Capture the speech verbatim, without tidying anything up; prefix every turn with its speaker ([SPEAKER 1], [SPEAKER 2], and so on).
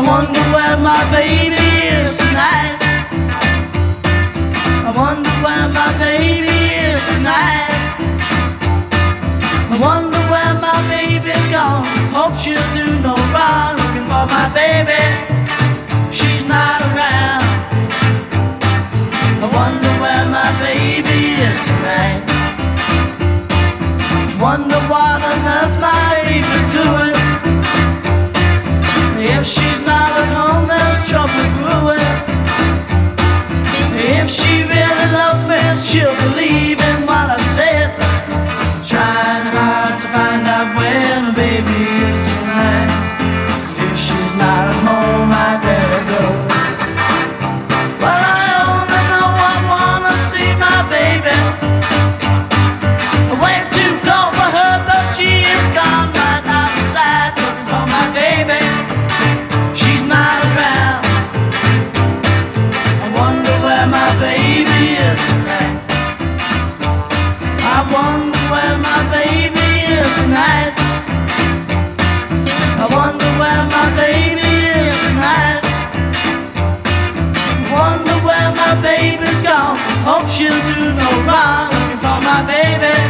[SPEAKER 1] wonder where my baby is tonight. I wonder where my baby is tonight. I wonder where my baby's gone. Hope she'll do no wrong. Looking for my baby, she's not around. I wonder where my baby is tonight. Wonder what on earth my baby's doing. If she's not at home, there's trouble brewing. If she really loves me, she'll believe in what I said. Trying hard to find out where my baby is tonight. If she's not at home, I better go. Well, I only know I wanna see my baby. I went to go for her, but she is gone right outside. Looking for my baby, she's not around. I wonder where my baby is tonight. I wonder where my baby is tonight. I wonder where my baby is tonight. Wonder where my baby's gone. Hope she'll do no wrong. Looking for my baby.